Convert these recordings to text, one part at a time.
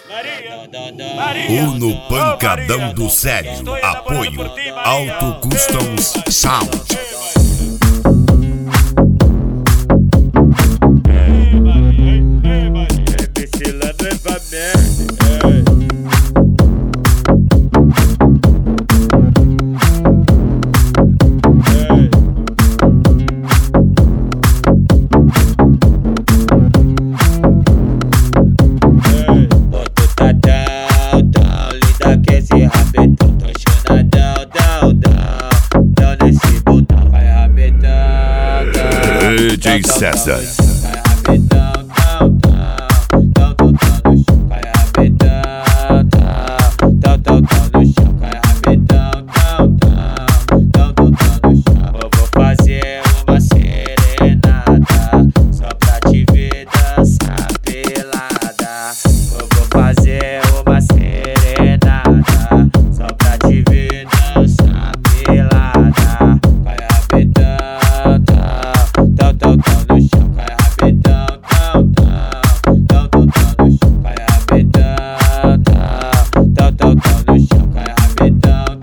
No pancadão do sério. Apoio Auto Customs Sound. DJ César. Vou fazer uma serenata só pra te ver dançar pelada. Vou fazer uma serenata só pra te ver dançar pelada. Vai rabetando, no chão, vai rabetão, no chão, vai rabetão, no chão, vai rabetão,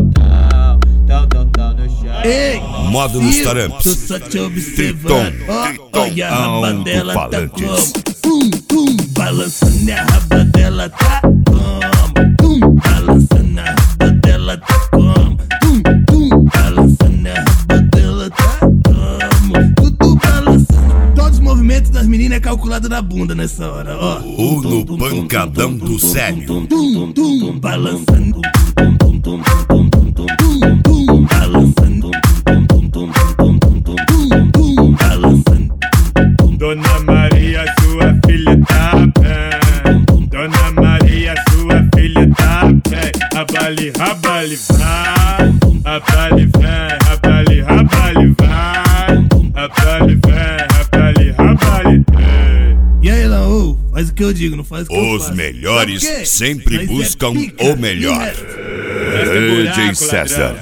no chão. Ei, Modo nos taramps. tô só te observando. Olha a raba dela tá como? Balançando a raba dela tá como? Balançando a raba dela tá como? Balançando a raba dela tá como? Tudo balançando. Todos os movimentos das meninas é calculado na bunda nessa hora, ó. No pancadão do sério. Balançando. Dona Maria, sua filha tá bem. Dona Maria, sua filha tá bem. Abale, rabale, vai. Abale, vem, rabale, rabale, vai. Abale, vem, rabale, rabale, vem. E aí, Laú, faz o que eu digo, não faz o que eu faço. Os melhores Sabe por quê? sempre Nós buscam pica, o melhor. DJ César.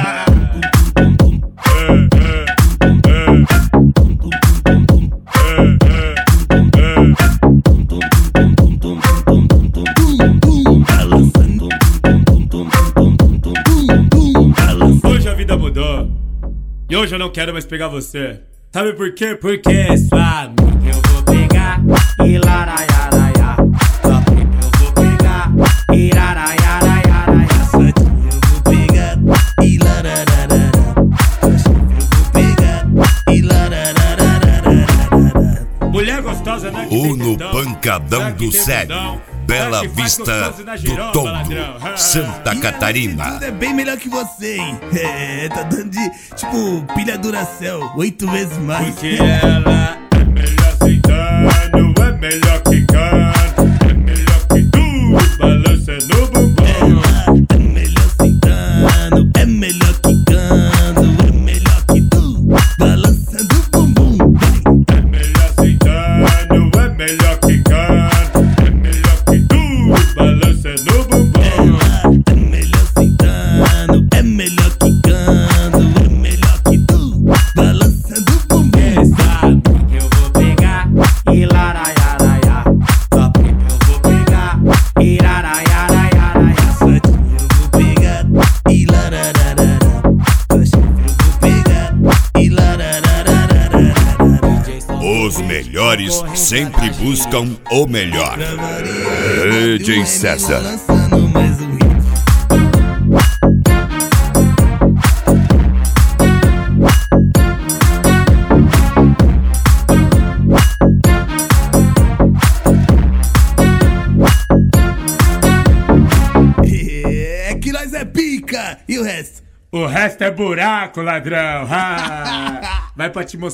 Hoje a vida mudou e hoje eu não quero mais pegar você. Sabe por quê? Porque sua amiga Eu vou pegar e laraiaraia. Só que eu vou pegar e laraiaraia. Satinha eu vou pegar e larararara. Satinha eu vou pegar e larararara. mulher gostosa, né? No pancadão do sério. Bela Vista do Tombo, Santa Catarina. Tudo é bem melhor que você, hein? É, tá dando de, tipo, pilha Duracell 8 vezes mais. Porque ela é melhor sentando, é melhor quicando, é melhor que tu, balança no bumbum. Ela é melhor sentando, é melhor quicando, é melhor que tu, balançando o bumbum. É melhor sentando, é melhor quicando, é melhor que tu, balança no bumbum. Ela é melhor sentando, é melhor quicando, é melhor que tu, balançando o bumbum. sabe que eu vou pegar e laraiaraia. Só que eu vou pegar e laraiaraia. Satinha eu vou pegar e larararara. Satinha eu vou pegar e larararara. Os melhores sempre buscam o melhor. DJ César. Lançando mais um hit. É que nós é pica! E o resto? O resto é buraco, ladrão. Vai pra te mostrar.